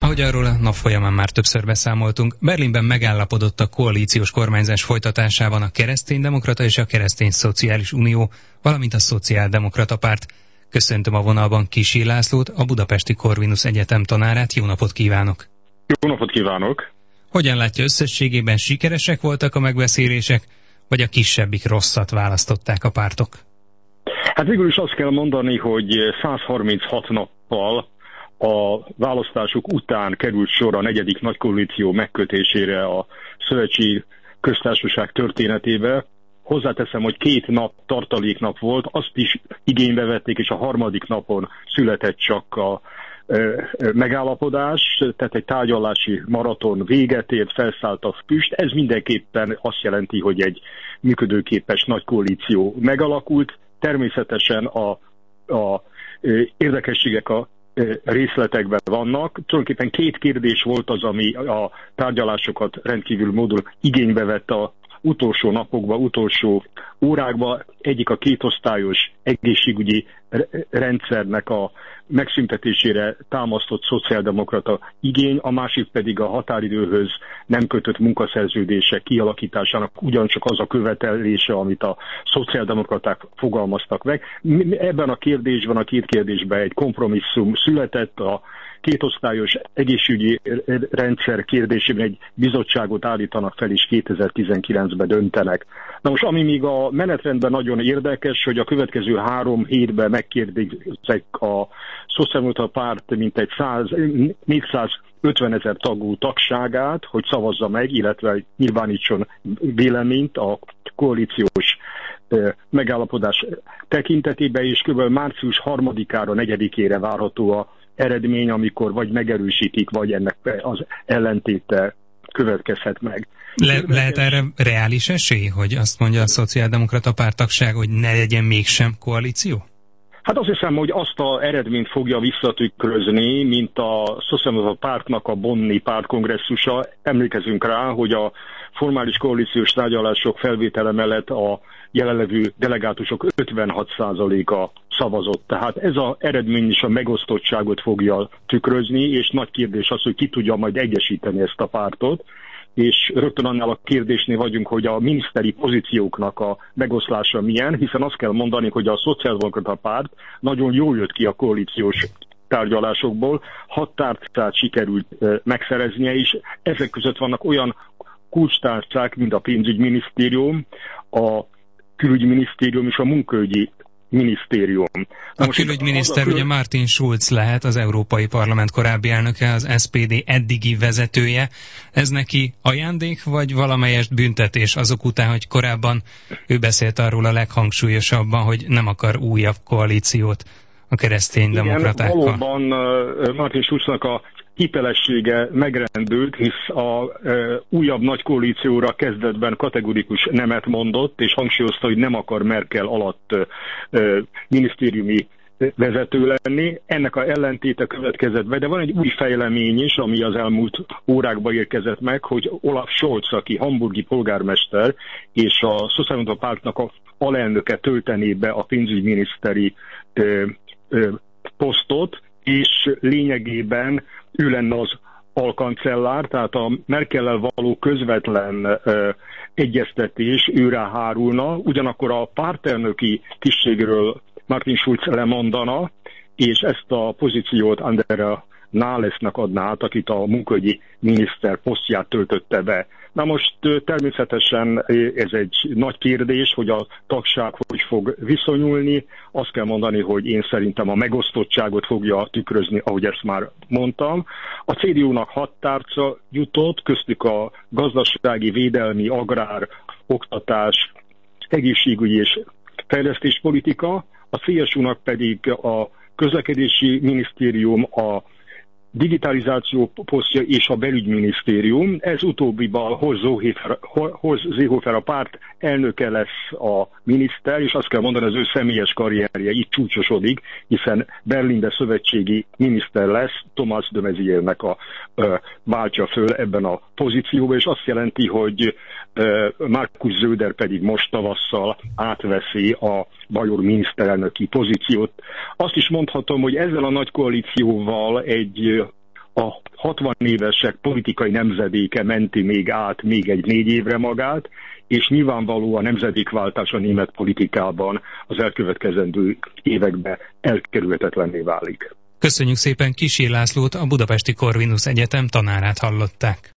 Ahogy arról a nap folyamán már többször beszámoltunk, Berlinben megállapodott a koalíciós kormányzás folytatásában a Kereszténydemokrata és a Keresztény Szociális Unió, valamint a Szociáldemokrata Párt. Köszöntöm a vonalban Kissy Lászlót, a Budapesti Corvinus Egyetem tanárát. Jó napot kívánok! Jó napot kívánok! Hogyan látja, összességében sikeresek voltak a megbeszélések, vagy a kisebbik rosszat választották a pártok? Hát végül is azt kell mondani, hogy 136 nappal a választások után került sor a negyedik nagykoalíció megkötésére a Szövetségi Köztársaság történetébe. Hozzáteszem, hogy 2 nap tartaléknap volt, azt is igénybe vették, és a harmadik napon született csak a megállapodás, tehát egy tárgyalási maraton véget ért, felszállt a füst. Ez mindenképpen azt jelenti, hogy egy működőképes nagykoalíció megalakult. Természetesen a érdekességek a részletekben vannak. Tulajdonképpen 2 kérdés volt az, ami a tárgyalásokat rendkívül módon igénybe vett a utolsó napokban, utolsó órákban. Egyik a 2 osztályos egészségügyi rendszernek a megszüntetésére támasztott szociáldemokrata igény, a másik pedig a határidőhöz nem kötött munkaszerződések kialakításának ugyancsak az a követelése, amit a szociáldemokraták fogalmaztak meg. Ebben a kérdésben, a 2 kérdésben egy kompromisszum született, a 2 osztályos egészségügyi rendszer kérdésében egy bizottságot állítanak fel, és 2019-ben döntenek. Na most, ami még a menetrendben nagyon érdekes, hogy a következő 3 hétben megkérdezik a Szociáldemokrata Párt mintegy 450 000 tagú tagságát, hogy szavazza meg, illetve nyilvánítson véleményt a koalíciós megállapodás tekintetében, és kb. Március 3-ára, 4-ére várható a eredmény, amikor vagy megerősítik, vagy ennek az ellentéte következhet meg. Lehet erre reális esély, hogy azt mondja a Szociáldemokrata Párttagság, hogy ne legyen mégsem koalíció? Hát azt hiszem, hogy azt az eredményt fogja visszatükrözni, mint a Szociáldemokrata Pártnak a bonni pártkongresszusa. Emlékezünk rá, hogy a formális koalíciós tárgyalások felvétele mellett a jelenlevő delegátusok 56%-a szavazott. Tehát ez az eredmény is a megosztottságot fogja tükrözni, és nagy kérdés az, hogy ki tudja majd egyesíteni ezt a pártot. És rögtön annál a kérdésnél vagyunk, hogy a miniszteri pozícióknak a megoszlása milyen, hiszen azt kell mondani, hogy a Szociáldemokrata Párt nagyon jól jött ki a koalíciós tárgyalásokból, 6 tárcát sikerült megszereznie, és ezek között vannak olyan kulcstárcák, mint a pénzügyminisztérium, a külügyminisztérium és a munkaügyi minisztérium. A külügyminiszter ugye Martin Schulz lehet, az Európai Parlament korábbi elnöke, az SPD eddigi vezetője. Ez neki ajándék, vagy valamelyest büntetés azok után, hogy korábban ő beszélt arról a leghangsúlyosabban, hogy nem akar újabb koalíciót a kereszténydemokratákkal? Igen, valóban Martin Schulznak a hitelessége megrendült, hisz a újabb nagy koalícióra kezdetben kategorikus nemet mondott, és hangsúlyozta, hogy nem akar Merkel alatt minisztériumi vezető lenni. Ennek a ellentéte következett be, de van egy új fejlemény is, ami az elmúlt órákban érkezett meg, hogy Olaf Scholz, aki hamburgi polgármester, és a Szociáldemokrata Pártnak a alelnöke töltené be a pénzügyminiszteri posztot, és lényegében ő lenne az alkancellár, tehát a Merkellel való közvetlen egyeztetés őre hárulna, ugyanakkor a pártelnöki tisztségről Martin Schulz lemondana, és ezt a pozíciót Andrea Nálesnek adná át, akit a munkaügyi miniszter posztját töltötte be. Na most természetesen ez egy nagy kérdés, hogy a tagság hogy fog viszonyulni. Azt kell mondani, hogy én szerintem a megosztottságot fogja tükrözni, ahogy ezt már mondtam. A CDU-nak 6 tárca jutott, köztük a gazdasági, védelmi, agrár, oktatás, egészségügyi és fejlesztéspolitika, a CSU-nak pedig a közlekedési minisztérium, a digitalizáció posztja és a belügyminisztérium. Ez utóbbiban Horst Seehofer a párt elnöke lesz a miniszter, és azt kell mondani, az ő személyes karrierje itt csúcsosodik, hiszen Berlinben szövetségi miniszter lesz, Thomas de Maiziernek a váltja föl ebben a pozícióban, és azt jelenti, hogy Markus Söder pedig most tavasszal átveszi a bajor miniszterelnöki pozíciót. Azt is mondhatom, hogy ezzel a nagy koalícióval egy a 60 évesek politikai nemzedéke menti még át még egy 4 évre magát, és nyilvánvaló a nemzedékváltás a német politikában az elkövetkezendő években elkerülhetetlenné válik. Köszönjük szépen, Kissy Lászlót, a Budapesti Corvinus Egyetem tanárát hallották.